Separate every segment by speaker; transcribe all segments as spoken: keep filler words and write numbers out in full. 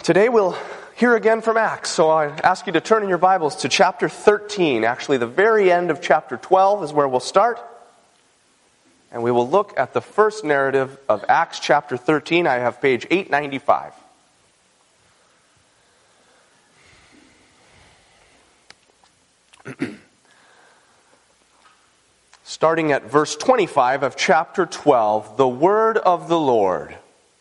Speaker 1: Today we'll hear again from Acts, so I ask you to turn in your Bibles to chapter thirteen. Actually, the very end of chapter twelve is where we'll start. And we will look at the first narrative of Acts chapter thirteen. I have page eight ninety-five. Starting at verse twenty-five of chapter twelve, the word of the Lord.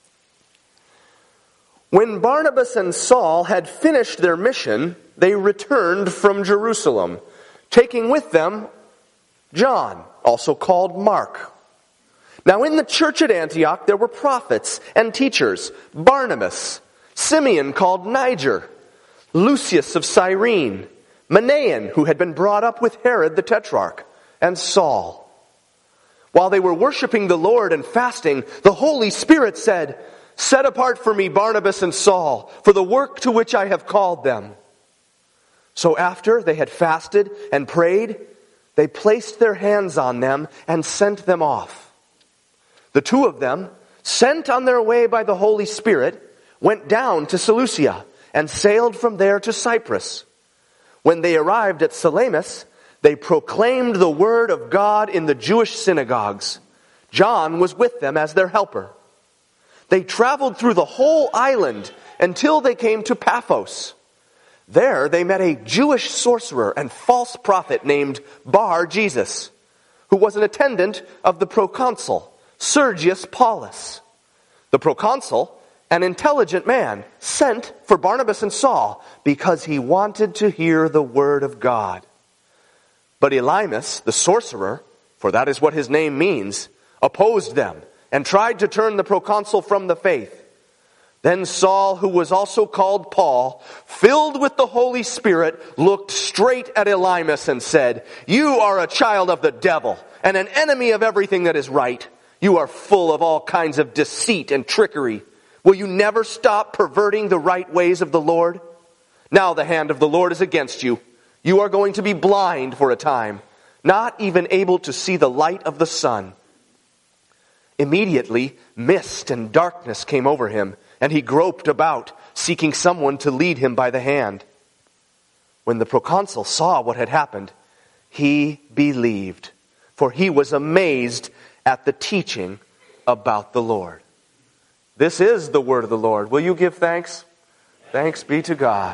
Speaker 1: When Barnabas and Saul had finished their mission, they returned from Jerusalem, taking with them John, also called Mark. Now in the church at Antioch there were prophets and teachers, Barnabas, Simeon called Niger, Lucius of Cyrene, Manaen, who had been brought up with Herod the Tetrarch, and Saul. While they were worshiping the Lord and fasting, the Holy Spirit said, "Set apart for me Barnabas and Saul for the work to which I have called them." So after they had fasted and prayed, they placed their hands on them and sent them off. The two of them, sent on their way by the Holy Spirit, went down to Seleucia and sailed from there to Cyprus. When they arrived at Salamis, they proclaimed the word of God in the Jewish synagogues. John was with them as their helper. They traveled through the whole island until they came to Paphos. There they met a Jewish sorcerer and false prophet named Bar-Jesus, who was an attendant of the proconsul, Sergius Paulus. The proconsul, an intelligent man, sent for Barnabas and Saul because he wanted to hear the word of God. But Elymas, the sorcerer, for that is what his name means, opposed them and tried to turn the proconsul from the faith. Then Saul, who was also called Paul, filled with the Holy Spirit, looked straight at Elymas and said, "You are a child of the devil and an enemy of everything that is right. You are full of all kinds of deceit and trickery. Will you never stop perverting the right ways of the Lord? Now the hand of the Lord is against you. You are going to be blind for a time, not even able to see the light of the sun." Immediately, mist and darkness came over him, and he groped about, seeking someone to lead him by the hand. When the proconsul saw what had happened, he believed, for he was amazed at the teaching about the Lord. This is the word of the Lord. Will you give thanks? Thanks be to God.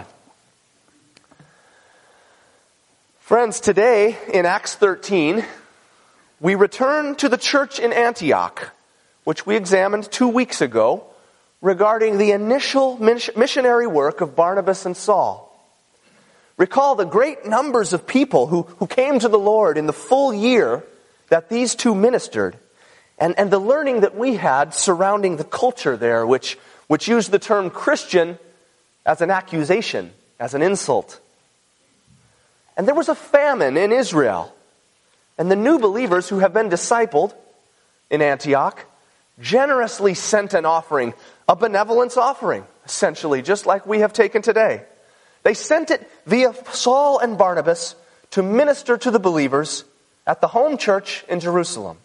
Speaker 1: Friends, today in Acts thirteen, we return to the church in Antioch, which we examined two weeks ago, regarding the initial missionary work of Barnabas and Saul. Recall the great numbers of people who, who came to the Lord in the full year that these two ministered, and, and the learning that we had surrounding the culture there, which, which used the term Christian as an accusation, as an insult. And there was a famine in Israel, and the new believers who have been discipled in Antioch generously sent an offering, a benevolence offering, essentially, just like we have taken today. They sent it via Saul and Barnabas to minister to the believers at the home church in Jerusalem.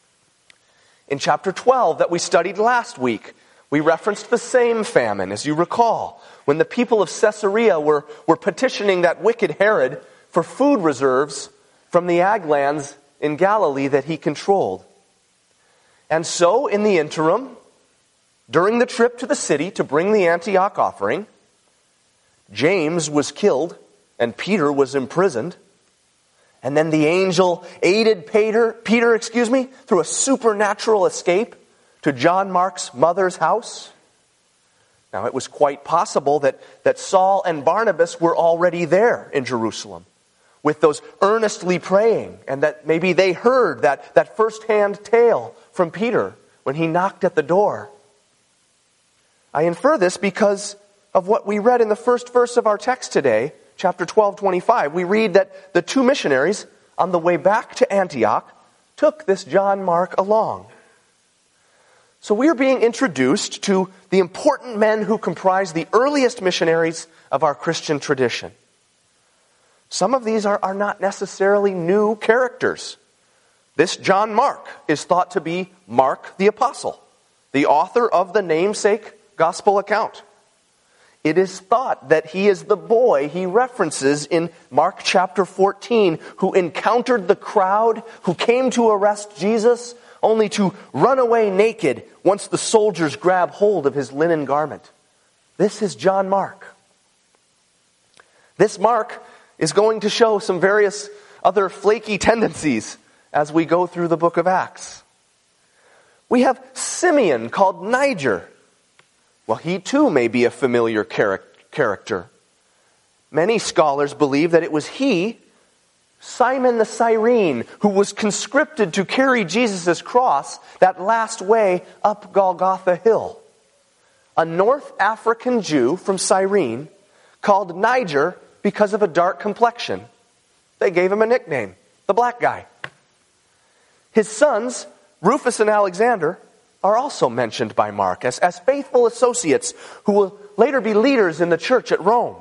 Speaker 1: In chapter twelve that we studied last week, we referenced the same famine, as you recall, when the people of Caesarea were, were petitioning that wicked Herod for food reserves from the ag lands in Galilee that he controlled. And so, in the interim, during the trip to the city to bring the Antioch offering, James was killed and Peter was imprisoned. And then the angel aided Peter, Peter, excuse me, through a supernatural escape to John Mark's mother's house. Now, it was quite possible that, that Saul and Barnabas were already there in Jerusalem with those earnestly praying, and that maybe they heard that, that first-hand tale from Peter when he knocked at the door. I infer this because of what we read in the first verse of our text today, chapter twelve, twenty-five. We read that the two missionaries, on the way back to Antioch, took this John Mark along. So we are being introduced to the important men who comprise the earliest missionaries of our Christian tradition. Some of these are, are not necessarily new characters. This John Mark is thought to be Mark the Apostle, the author of the namesake gospel account. It is thought that he is the boy he references in Mark chapter fourteen, who encountered the crowd, who came to arrest Jesus, only to run away naked once the soldiers grab hold of his linen garment. This is John Mark. This Mark is going to show some various other flaky tendencies as we go through the book of Acts. We have Simeon, called Niger. Well, he too may be a familiar char- character. Many scholars believe that it was he, Simon the Cyrene, who was conscripted to carry Jesus' cross that last way up Golgotha Hill. A North African Jew from Cyrene called Niger because of a dark complexion. They gave him a nickname, the black guy. His sons, Rufus and Alexander, are also mentioned by Mark as, as faithful associates who will later be leaders in the church at Rome.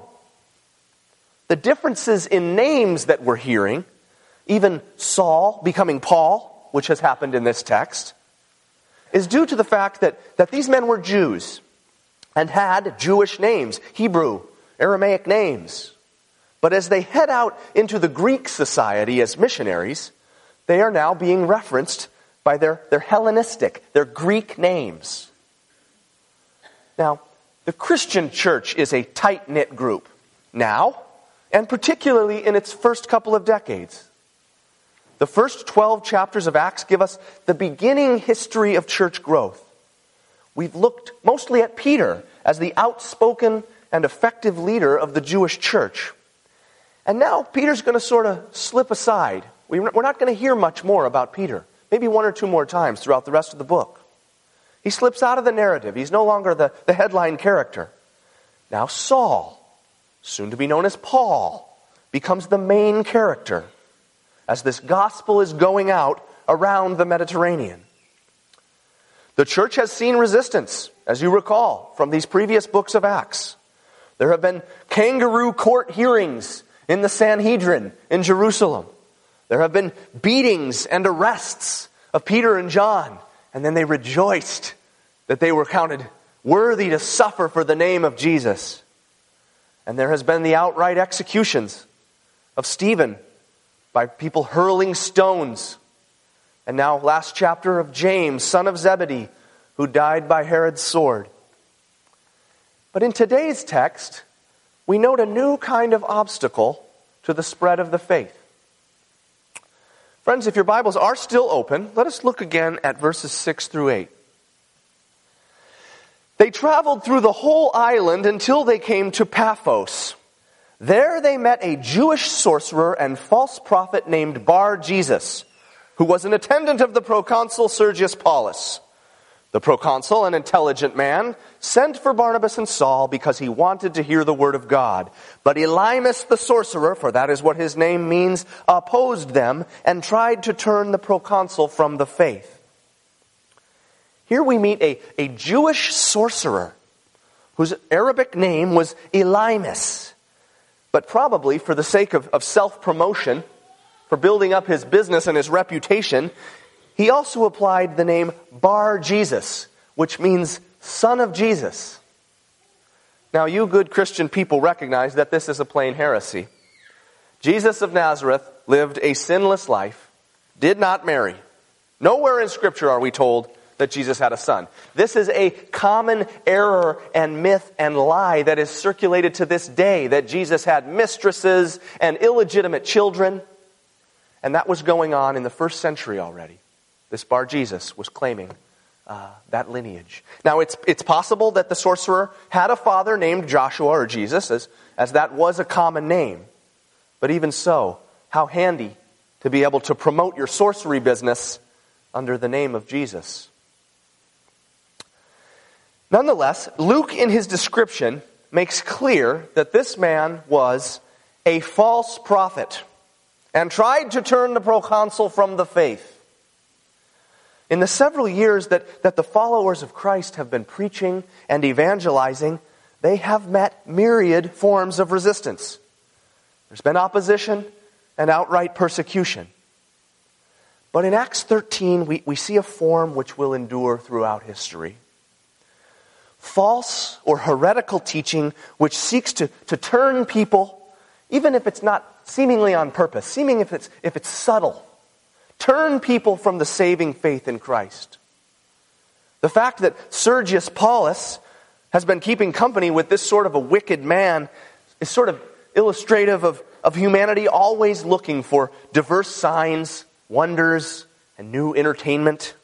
Speaker 1: The differences in names that we're hearing, even Saul becoming Paul, which has happened in this text, is due to the fact that, that these men were Jews and had Jewish names, Hebrew, Aramaic names. But as they head out into the Greek society as missionaries, they are now being referenced by their, their Hellenistic, their Greek names. Now, the Christian church is a tight-knit group now, and particularly in its first couple of decades. The first twelve chapters of Acts give us the beginning history of church growth. We've looked mostly at Peter as the outspoken and effective leader of the Jewish church. And now Peter's going to sort of slip aside. We're not going to hear much more about Peter. Maybe one or two more times throughout the rest of the book. He slips out of the narrative. He's no longer the, the headline character. Now Saul, soon to be known as Paul, becomes the main character as this gospel is going out around the Mediterranean. The church has seen resistance, as you recall, from these previous books of Acts. There have been kangaroo court hearings in the Sanhedrin in Jerusalem. There have been beatings and arrests of Peter and John, and then they rejoiced that they were counted worthy to suffer for the name of Jesus. And there has been the outright executions of Stephen by people hurling stones. And now, last chapter of James, son of Zebedee, who died by Herod's sword. But in today's text, we note a new kind of obstacle to the spread of the faith. Friends, if your Bibles are still open, let us look again at verses six through eight. They traveled through the whole island until they came to Paphos. There they met a Jewish sorcerer and false prophet named Bar-Jesus, who was an attendant of the proconsul Sergius Paulus. The proconsul, an intelligent man, sent for Barnabas and Saul because he wanted to hear the word of God. But Elymas the sorcerer, for that is what his name means, opposed them and tried to turn the proconsul from the faith. Here we meet a, a Jewish sorcerer whose Arabic name was Elymas. But probably for the sake of, of self-promotion, for building up his business and his reputation, he also applied the name Bar-Jesus, which means son of Jesus. Now, you good Christian people recognize that this is a plain heresy. Jesus of Nazareth lived a sinless life, did not marry. Nowhere in Scripture are we told that Jesus had a son. This is a common error and myth and lie that is circulated to this day, that Jesus had mistresses and illegitimate children. And that was going on in the first century already. This Bar-Jesus was claiming uh, that lineage. Now, it's it's possible that the sorcerer had a father named Joshua or Jesus, as, as that was a common name. But even so, how handy to be able to promote your sorcery business under the name of Jesus. Nonetheless, Luke in his description makes clear that this man was a false prophet and tried to turn the proconsul from the faith. In the several years that, that the followers of Christ have been preaching and evangelizing, they have met myriad forms of resistance. There's been opposition and outright persecution. But in Acts thirteen, we, we see a form which will endure throughout history. false or heretical teaching which seeks to, to turn people, even if it's not seemingly on purpose, seeming if it's, if it's subtle, turn people from the saving faith in Christ. The fact that Sergius Paulus has been keeping company with this sort of a wicked man is sort of illustrative of, of humanity always looking for diverse signs, wonders, and new entertainment.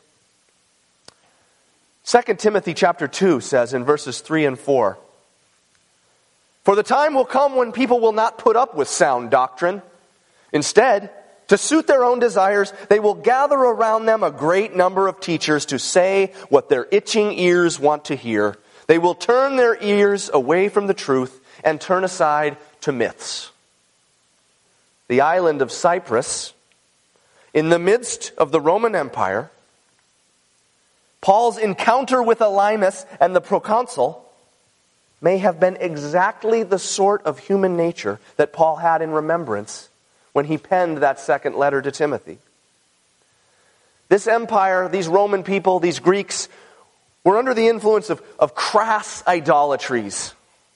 Speaker 1: Second Timothy chapter two says in verses three and four, "For the time will come when people will not put up with sound doctrine. Instead, to suit their own desires, they will gather around them a great number of teachers to say what their itching ears want to hear. They will turn their ears away from the truth and turn aside to myths." The island of Cyprus, in the midst of the Roman Empire, Paul's encounter with Elymas and the proconsul may have been exactly the sort of human nature that Paul had in remembrance when he penned that second letter to Timothy. This empire, these Roman people, these Greeks, were under the influence of, of crass idolatries.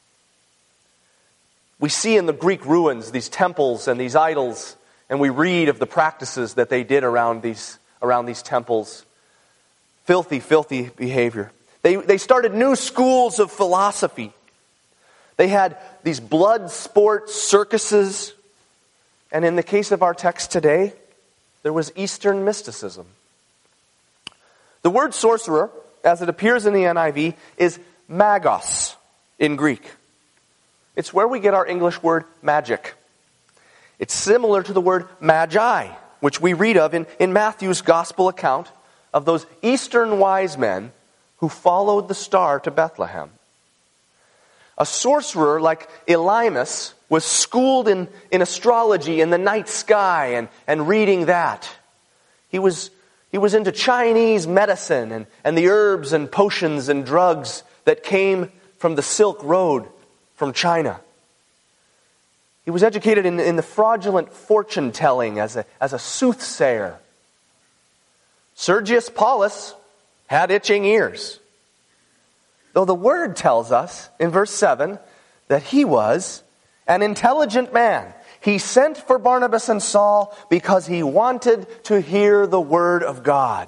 Speaker 1: We see in the Greek ruins these temples and these idols, and we read of the practices that they did around these, around these temples. Filthy, filthy behavior. They, they started new schools of philosophy. They had these blood sports, circuses, and in the case of our text today, there was Eastern mysticism. The word sorcerer, as it appears in the N I V, is magos in Greek. It's where we get our English word magic. It's similar to the word magi, which we read of in, in Matthew's gospel account of those Eastern wise men who followed the star to Bethlehem. A sorcerer like Elymas was schooled in, in astrology in the night sky and, and reading that. He was, he was into Chinese medicine and, and the herbs and potions and drugs that came from the Silk Road from China. He was educated in, in the fraudulent fortune-telling as a, as a soothsayer. Sergius Paulus had itching ears. Though the word tells us in verse seven that he was an intelligent man. He sent for Barnabas and Saul because he wanted to hear the word of God.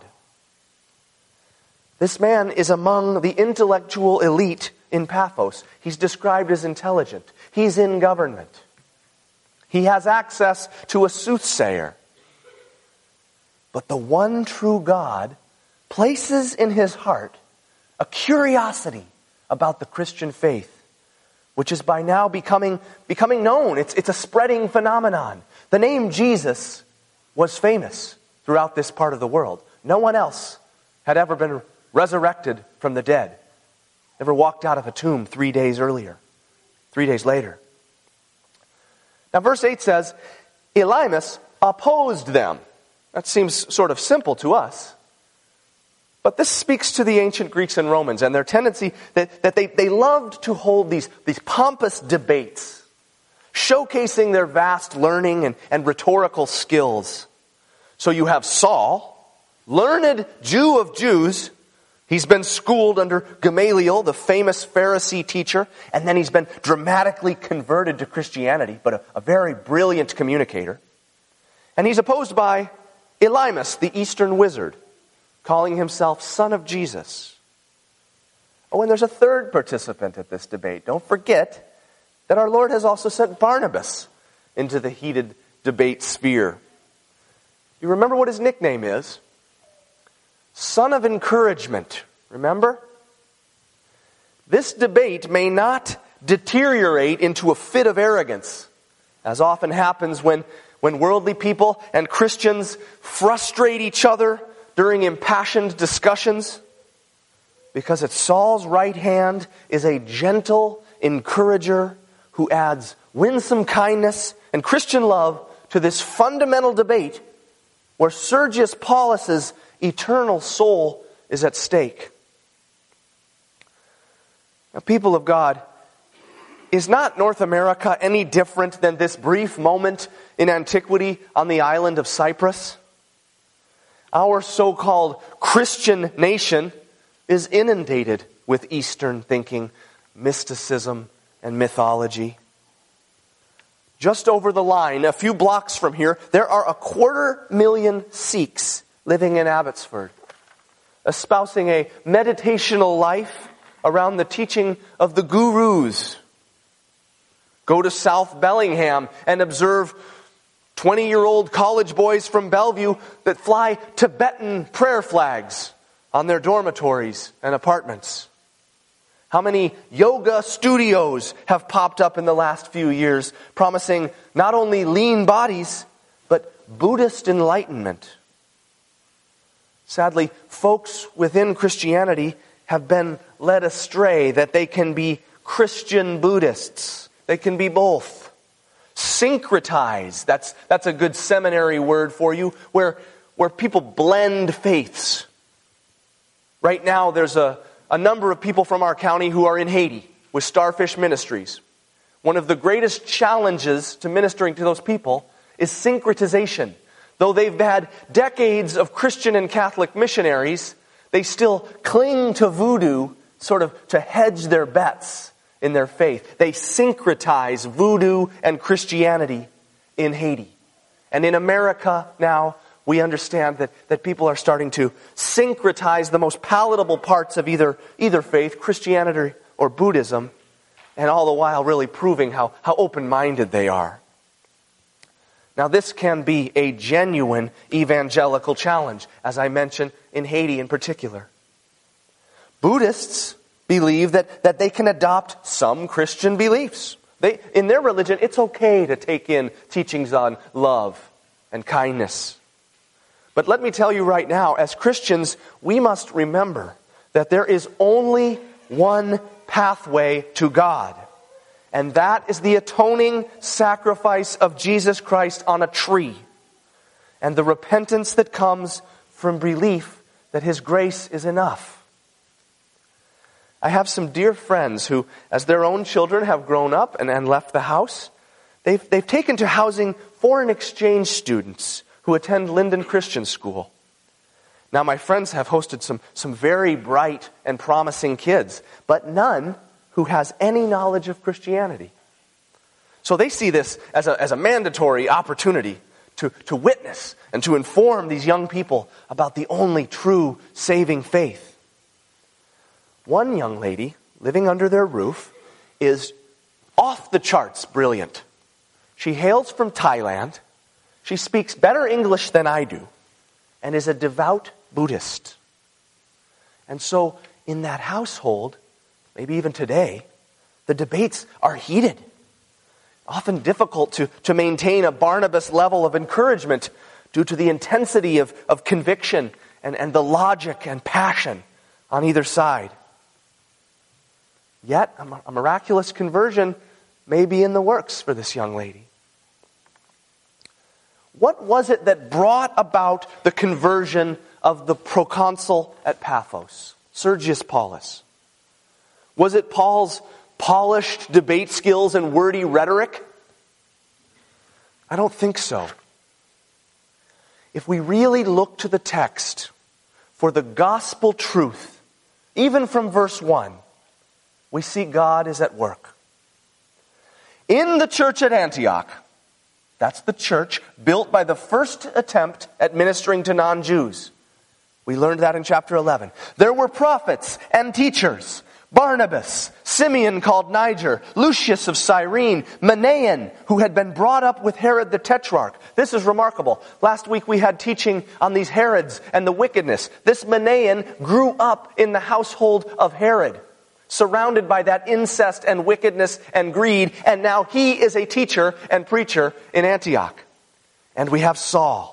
Speaker 1: This man is among the intellectual elite in Paphos. He's described as intelligent. He's in government. He has access to a soothsayer. But the one true God places in his heart a curiosity about the Christian faith, which is by now becoming, becoming known. It's, it's a spreading phenomenon. The name Jesus was famous throughout this part of the world. No one else had ever been resurrected from the dead, never walked out of a tomb three days earlier, three days later. Now verse eight says, Elymas opposed them. That seems sort of simple to us. But this speaks to the ancient Greeks and Romans and their tendency that, that they, they loved to hold these, these pompous debates, showcasing their vast learning and, and rhetorical skills. So you have Saul, learned Jew of Jews. He's been schooled under Gamaliel, the famous Pharisee teacher, and then he's been dramatically converted to Christianity, but a, a very brilliant communicator. And he's opposed by Elymas, the Eastern wizard, calling himself son of Jesus. Oh, and there's a third participant at this debate. Don't forget that our Lord has also sent Barnabas into the heated debate sphere. You remember what his nickname is? Son of encouragement. Remember? This debate may not deteriorate into a fit of arrogance, as often happens when, when worldly people and Christians frustrate each other during impassioned discussions, because at Saul's right hand is a gentle encourager who adds winsome kindness and Christian love to this fundamental debate where Sergius Paulus's eternal soul is at stake. Now, people of God, is not North America any different than this brief moment in antiquity on the island of Cyprus? Our so-called Christian nation is inundated with Eastern thinking, mysticism, and mythology. Just over the line, a few blocks from here, there are a quarter million Sikhs living in Abbotsford, espousing a meditational life around the teaching of the gurus. Go to South Bellingham and observe twenty-year-old college boys from Bellevue that fly Tibetan prayer flags on their dormitories and apartments. How many yoga studios have popped up in the last few years, promising not only lean bodies, but Buddhist enlightenment? Sadly, folks within Christianity have been led astray that they can be Christian Buddhists. They can be both. Syncretize, that's, that's a good seminary word for you, where, where people blend faiths. Right now, there's a, a number of people from our county who are in Haiti with Starfish Ministries. One of the greatest challenges to ministering to those people is syncretization. Though they've had decades of Christian and Catholic missionaries, they still cling to voodoo sort of to hedge their bets in their faith. They syncretize voodoo and Christianity in Haiti. And in America now, we understand that, that people are starting to syncretize the most palatable parts of either, either faith, Christianity or Buddhism, and all the while really proving how, how open-minded they are. Now, this can be a genuine evangelical challenge, as I mentioned, in Haiti in particular. Buddhists believe that, that they can adopt some Christian beliefs. They, in their religion, it's okay to take in teachings on love and kindness. But let me tell you right now, as Christians, we must remember that there is only one pathway to God. And that is the atoning sacrifice of Jesus Christ on a tree, and the repentance that comes from belief that His grace is enough. I have some dear friends who, as their own children have grown up and, and left the house, they've, they've taken to housing foreign exchange students who attend Linden Christian School. Now, my friends have hosted some, some very bright and promising kids, but none who has any knowledge of Christianity. So they see this as a, as a mandatory opportunity to, to witness and to inform these young people about the only true saving faith. One young lady living under their roof is off the charts brilliant. She hails from Thailand. She speaks better English than I do and is a devout Buddhist. And so in that household, maybe even today, the debates are heated. Often difficult to, to maintain a Barnabas level of encouragement due to the intensity of, of conviction and, and the logic and passion on either side. Yet, a, a miraculous conversion may be in the works for this young lady. What was it that brought about the conversion of the proconsul at Paphos, Sergius Paulus? Was it Paul's polished debate skills and wordy rhetoric? I don't think so. If we really look to the text for the gospel truth, even from verse one, we see God is at work. In the church at Antioch, that's the church built by the first attempt at ministering to non-Jews. We learned that in chapter eleven. There were prophets and teachers. Barnabas, Simeon called Niger, Lucius of Cyrene, Manaen, who had been brought up with Herod the Tetrarch. This is remarkable. Last week we had teaching on these Herods and the wickedness. This Manaen grew up in the household of Herod, surrounded by that incest and wickedness and greed, and now he is a teacher and preacher in Antioch. And we have Saul.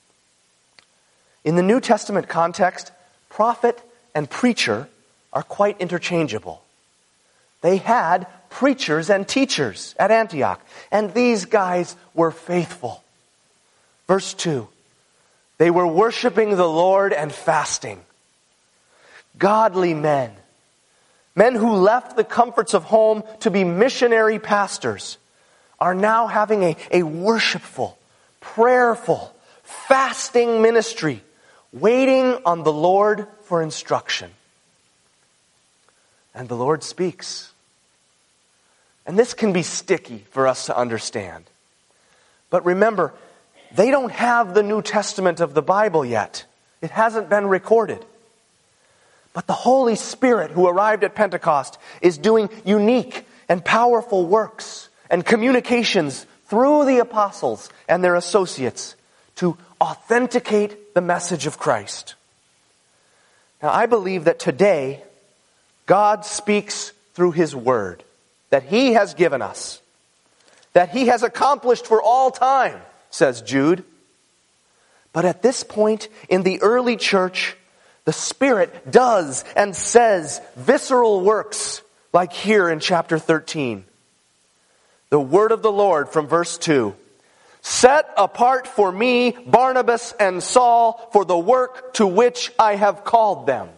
Speaker 1: In the New Testament context, prophet and preacher are quite interchangeable. They had preachers and teachers at Antioch, and these guys were faithful. Verse two, they were worshiping the Lord and fasting. Godly men, men who left the comforts of home to be missionary pastors, are now having a, a worshipful, prayerful, fasting ministry, waiting on the Lord for instruction. and the Lord speaks. And this can be sticky for us to understand. But remember, they don't have the New Testament of the Bible yet. It hasn't been recorded. But the Holy Spirit who arrived at Pentecost is doing unique and powerful works and communications through the apostles and their associates to authenticate the message of Christ. Now, I believe that today God speaks through His Word that He has given us, that He has accomplished for all time, says Jude. But at this point in the early church, the Spirit does and says visceral works, like here in chapter thirteen. The word of the Lord from verse two. Set apart for me Barnabas and Saul for the work to which I have called them.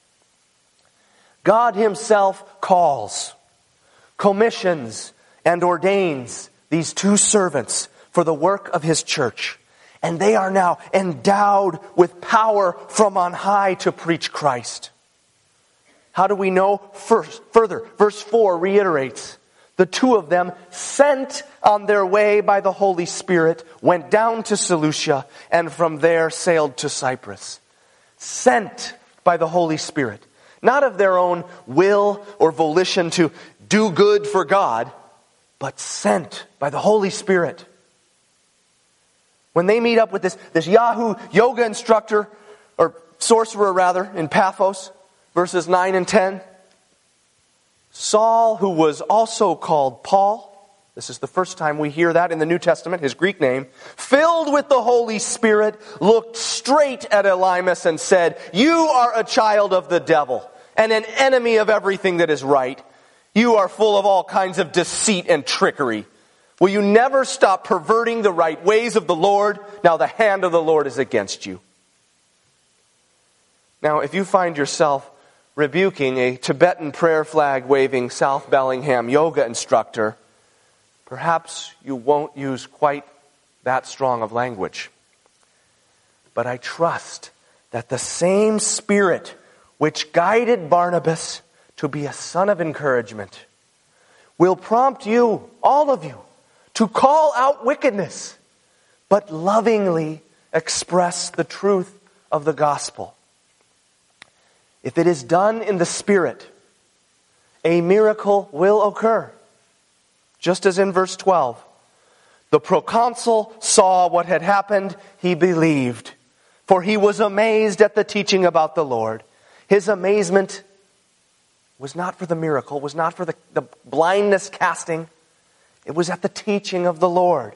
Speaker 1: God Himself calls, commissions, and ordains these two servants for the work of His church. And they are now endowed with power from on high to preach Christ. How do we know? First, further, verse four reiterates, the two of them, sent on their way by the Holy Spirit, went down to Seleucia, and from there sailed to Cyprus. Sent by the Holy Spirit. Not of their own will or volition to do good for God, but sent by the Holy Spirit. When they meet up with this, this Yahoo yoga instructor, or sorcerer rather, in Paphos, verses nine and ten, Saul, who was also called Paul, this is the first time we hear that in the New Testament, his Greek name, filled with the Holy Spirit, looked straight at Elymas and said, "You are a child of the devil and an enemy of everything that is right. You are full of all kinds of deceit and trickery. Will you never stop perverting the right ways of the Lord? Now the hand of the Lord is against you." Now, if you find yourself rebuking a Tibetan prayer flag waving South Bellingham yoga instructor, perhaps you won't use quite that strong of language. But I trust that the same Spirit which guided Barnabas to be a son of encouragement will prompt you, all of you, to call out wickedness, but lovingly express the truth of the gospel. If it is done in the Spirit, a miracle will occur. Just as in verse twelve, the proconsul saw what had happened, he believed, for he was amazed at the teaching about the Lord. His amazement was not for the miracle, was not for the, the blindness casting. It was at the teaching of the Lord.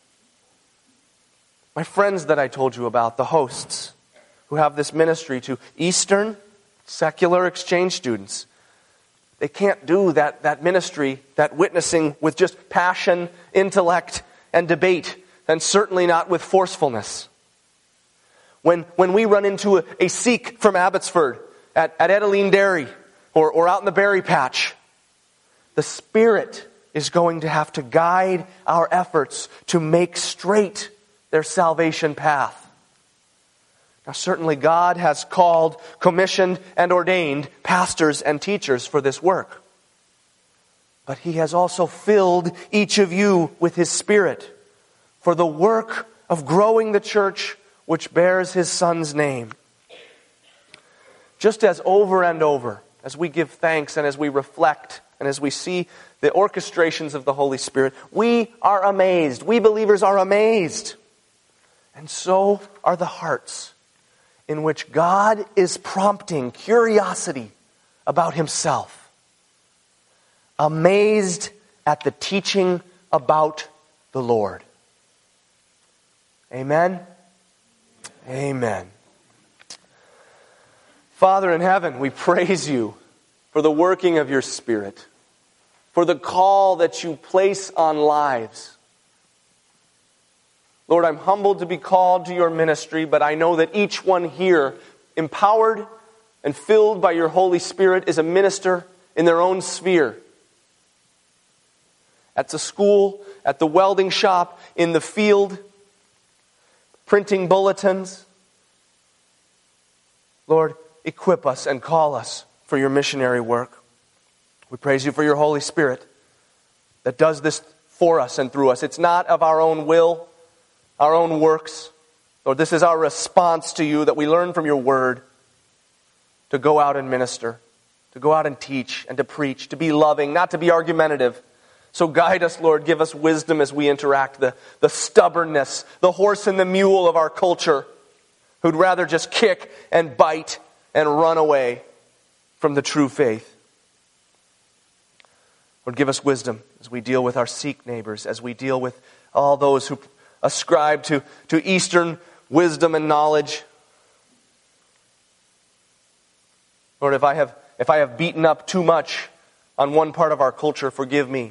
Speaker 1: My friends that I told you about, the hosts, who have this ministry to Eastern secular exchange students, they can't do that, that ministry, that witnessing with just passion, intellect, and debate, and certainly not with forcefulness. When, when we run into a, a Sikh from Abbotsford at, at Edeline Dairy or, or out in the berry patch, the Spirit is going to have to guide our efforts to make straight their salvation path. Now, certainly God has called, commissioned, and ordained pastors and teachers for this work. But He has also filled each of you with His Spirit for the work of growing the church which bears His Son's name. Just as over and over, as we give thanks and as we reflect and as we see the orchestrations of the Holy Spirit, we are amazed. We believers are amazed. And so are the hearts in which God is prompting curiosity about Himself. Amazed at the teaching about the Lord. Amen? Amen. Father in heaven, we praise You for the working of Your Spirit, for the call that You place on lives. Lord, I'm humbled to be called to Your ministry, but I know that each one here, empowered and filled by Your Holy Spirit, is a minister in their own sphere. At the school, at the welding shop, in the field, printing bulletins. Lord, equip us and call us for Your missionary work. We praise you for your Holy Spirit that does this for us and through us. It's not of our own will, our own works. Lord, this is our response to you that we learn from your word to go out and minister, to go out and teach and to preach, to be loving, not to be argumentative. So guide us, Lord. Give us wisdom as we interact, the, the stubbornness, the horse and the mule of our culture who'd rather just kick and bite and run away from the true faith. Lord, give us wisdom as we deal with our Sikh neighbors, as we deal with all those who ascribe to, to Eastern wisdom and knowledge. Lord, if I have if I have beaten up too much on one part of our culture, forgive me.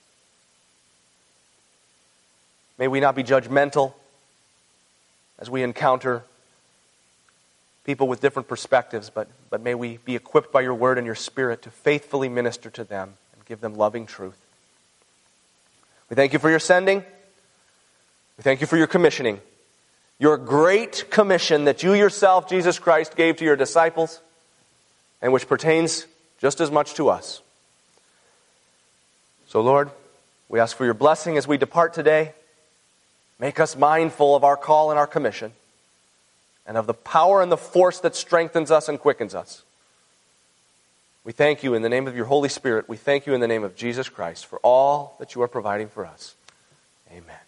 Speaker 1: May we not be judgmental as we encounter people with different perspectives, but, but may we be equipped by your word and your spirit to faithfully minister to them and give them loving truth. We thank you for your sending. We thank you for your commissioning. Your great commission that you yourself, Jesus Christ, gave to your disciples, and which pertains just as much to us. So, Lord, we ask for your blessing as we depart today. Make us mindful of our call and our commission, and of the power and the force that strengthens us and quickens us. We thank you in the name of your Holy Spirit. We thank you in the name of Jesus Christ for all that you are providing for us. Amen.